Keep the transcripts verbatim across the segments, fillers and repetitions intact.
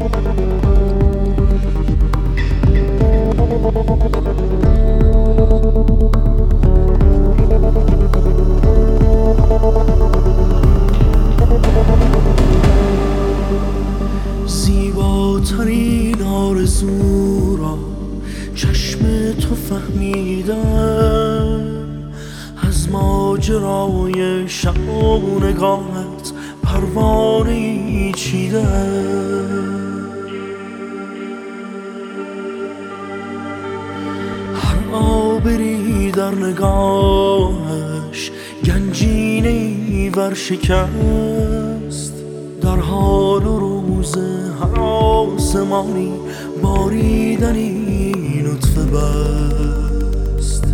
زیباترین آرزو را چشم تو فهمیدم، از ماجرای شبانگاهت پروانه‌ای چیدم. هر آبری در نگاهش گنجینه‌ای ورشکست، در حال و روز هر آسمانی باریدنی نطفه بست.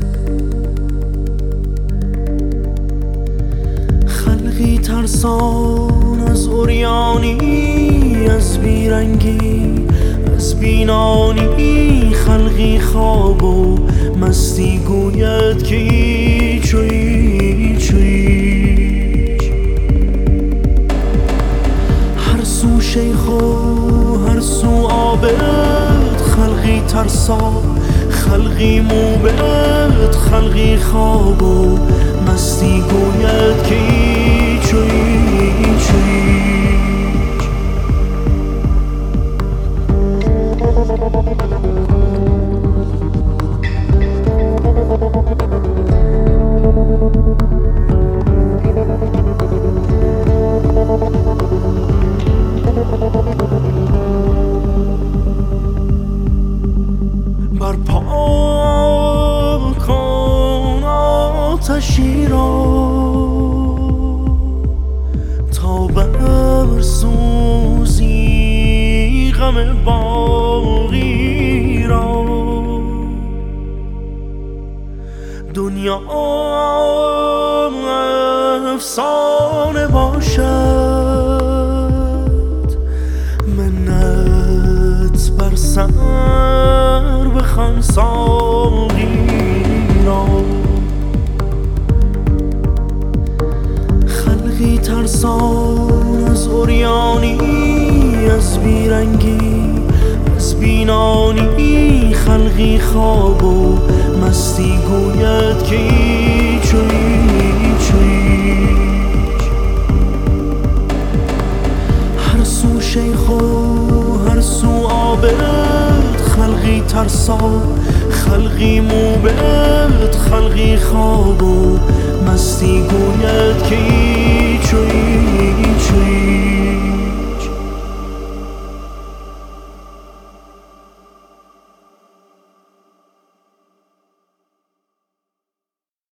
خلقی ترسان از عریانی، از بیرنگی، از بینانی، خلقی خواب و مستی گوید که ایچ و ایچ و ایچ. هر سو شیخ و هر سو عابد، خلقی ترسا، خلقی موبد، خلقی خواب و مستی گوید که ایچ و ایچ و ایچ. برپا کن آتشی را تا برسوزی غم باقی را. دنیا افسانه باشد، منت بر سر بخوان ساقی را. خلقی ترسان از عریانی، از بیرنگی، از بینانی، خلقی خواب و مستی گوید که ایچ و ایچ و ایچ. هر سو شیخ و هر سو عابد، خلقی ترسا، خلقی موبد، خلقی خواب و مستی گوید که ایچ و ایچ.